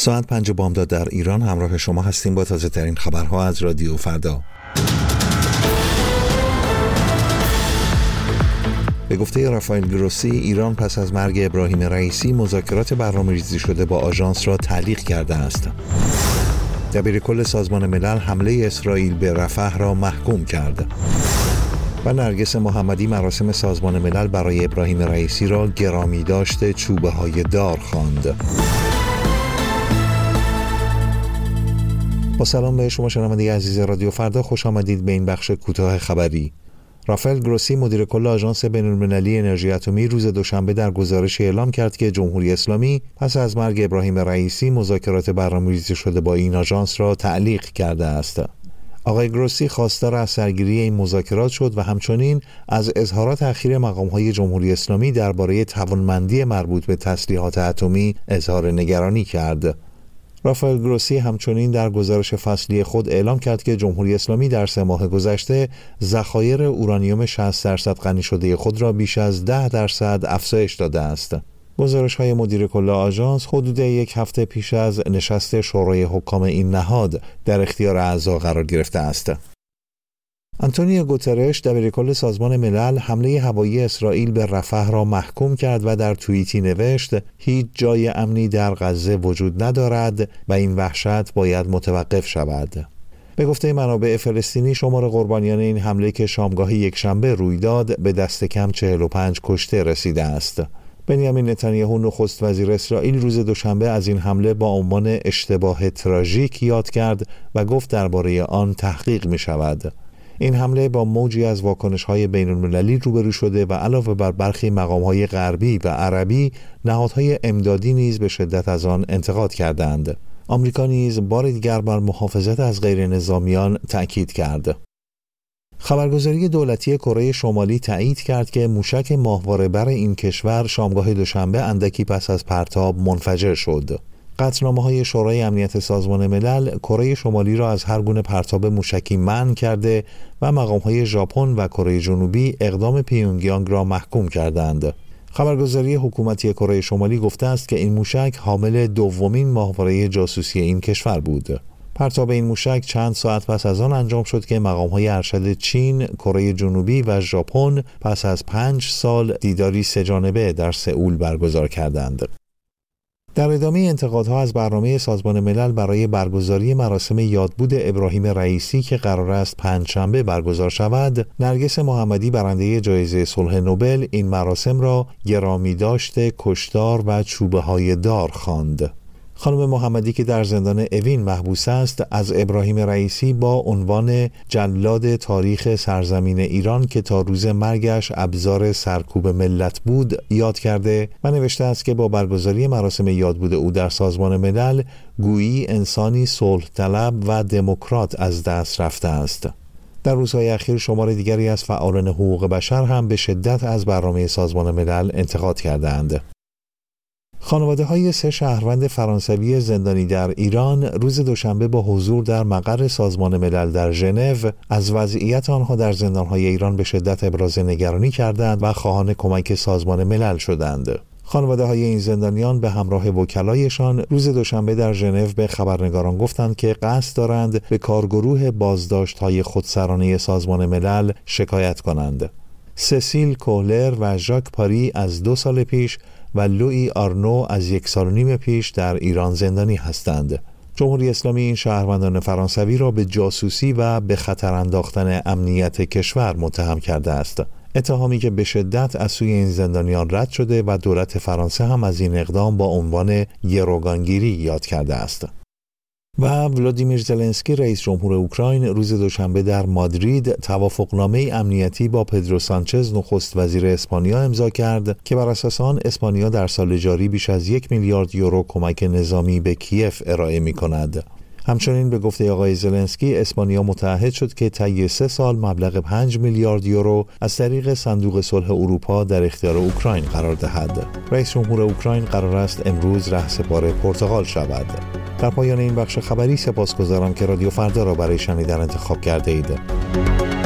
ساعت 5 بامداد در ایران همراه شما هستیم با تازه ترین خبرها از رادیو فردا. به گفته رافائل گروسی، ایران پس از مرگ ابراهیم رئیسی مذاکرات برنامه‌ریزی شده با آژانس را تعلیق کرده است. دبیرکل سازمان ملل حمله اسرائیل به رفح را محکوم کرد. و نرگس محمدی مراسم سازمان ملل برای ابراهیم رئیسی را گرامی داشته چوبه‌های دار خواند. با سلام به شما شنونده عزیز رادیو فردا، خوش آمدید به این بخش کوتاه خبری. رافائل گروسی مدیر کل آژانس بین‌المللی انرژی اتمی روز دوشنبه در گزارشی اعلام کرد که جمهوری اسلامی پس از مرگ ابراهیم رئیسی مذاکرات برنامه‌ریزی شده با این آژانس را تعلیق کرده است. آقای گروسی خواستار از سرگیری این مذاکرات شد و همچنین از اظهارات اخیر مقام‌های جمهوری اسلامی درباره توانمندی مربوط به تسلیحات اتمی اظهار نگرانی کرد. رافائل گروسی همچنین در گزارش فصلی خود اعلام کرد که جمهوری اسلامی در 3 ماه گذشته ذخایر اورانیوم 60% غنی شده خود را بیش از 10% افزایش داده است. گزارش‌های مدیر کل آژانس حدود 1 هفته پیش از نشست شورای حکام این نهاد در اختیار اعضا قرار گرفته است. آنتونیو گوترش دبیرکل سازمان ملل حمله هوایی اسرائیل به رفح را محکوم کرد و در توییتی نوشت هیچ جای امنی در غزه وجود ندارد و این وحشت باید متوقف شود. به گفته منابع فلسطینی شمار قربانیان این حمله که شامگاه یکشنبه روی داد به دست کم 45 کشته رسیده است. بنیامین نتانیاهو نخست وزیر اسرائیل روز دوشنبه از این حمله با عنوان اشتباه تراژیک یاد کرد و گفت درباره آن تحقیق می شود. این حمله با موجی از واکنش‌های بین‌المللی روبرو شده و علاوه بر برخی مقام‌های غربی و عربی، نهادهای امدادی نیز به شدت از آن انتقاد کردند. آمریکا نیز بار دیگر بر محافظت از غیرنظامیان تأکید کرد. خبرگزاری دولتی کره شمالی تایید کرد که موشک ماهواره‌بر این کشور شامگاه دوشنبه اندکی پس از پرتاب منفجر شد. قطعنامه‌های شورای امنیت سازمان ملل کره شمالی را از هر گونه پرتاب موشکی منع کرده و مقام‌های ژاپن و کره جنوبی اقدام پیونگیانگ را محکوم کردند. خبرگزاری حکومتی کره شمالی گفته است که این موشک حامل دومین ماهواره جاسوسی این کشور بود. پرتاب این موشک چند ساعت پس از آن انجام شد که مقام‌های ارشد چین، کره جنوبی و ژاپن پس از 5 سال دیداری سه‌جانبه در سئول برگزار کردند. در ادامه انتقادها از برنامه سازمان ملل برای برگزاری مراسم یادبود ابراهیم رئیسی که قرار است پنجشنبه برگزار شود، نرگس محمدی برنده جایزه صلح نوبل این مراسم را گرامی داشته کشتار و چوبه‌های دار خواند. خانم محمدی که در زندان اوین محبوس است، از ابراهیم رئیسی با عنوان جلاد تاریخ سرزمین ایران که تا روز مرگش ابزار سرکوب ملت بود یاد کرده و نوشته است که با برگزاری مراسم یادبود او در سازمان ملل گویی انسانی صلح طلب و دموکرات از دست رفته است. در روزهای اخیر شمار دیگری از فعالان حقوق بشر هم به شدت از برنامه سازمان ملل انتقاد کردند. خانواده‌های 3 شهروند فرانسوی زندانی در ایران روز دوشنبه با حضور در مقر سازمان ملل در ژنو از وضعیت آنها در زندان‌های ایران به شدت ابراز نگرانی کردند و خواهان کمک سازمان ملل شدند. خانواده‌های این زندانیان به همراه وکلایشان روز دوشنبه در ژنو به خبرنگاران گفتند که قصد دارند به کارگروه بازداشت‌های خودسرانه سازمان ملل شکایت کنند. سسیل کوهلر و ژاک پاری از 2 سال پیش و لوئی آرنو از 1 سال و نیم پیش در ایران زندانی هستند. جمهوری اسلامی این شهروندان فرانسوی را به جاسوسی و به خطر انداختن امنیت کشور متهم کرده است. اتهامی که به شدت از سوی این زندانیان رد شده و دولت فرانسه هم از این اقدام با عنوان گروگانگیری یاد کرده است. و ولادیمیر زلنسکی رئیس جمهور اوکراین روز دوشنبه در مادرید توافقنامه امنیتی با پدرو سانچز نخست وزیر اسپانیا امضا کرد که بر اساس آن اسپانیا در سال جاری بیش از 1 میلیارد یورو کمک نظامی به کیف ارائه می‌کند. همچنین به گفته آقای زلنسکی اسپانیا متعهد شد که طی 3 سال مبلغ 5 میلیارد یورو از طریق صندوق صلح اروپا در اختیار اوکراین قرار دهد. رئیس جمهور اوکراین قرار است امروز رهسپار پرتغال شود. در پایان این بخش خبری سپاسگزارم که رادیو فردا را برای شنیدن انتخاب کرده اید.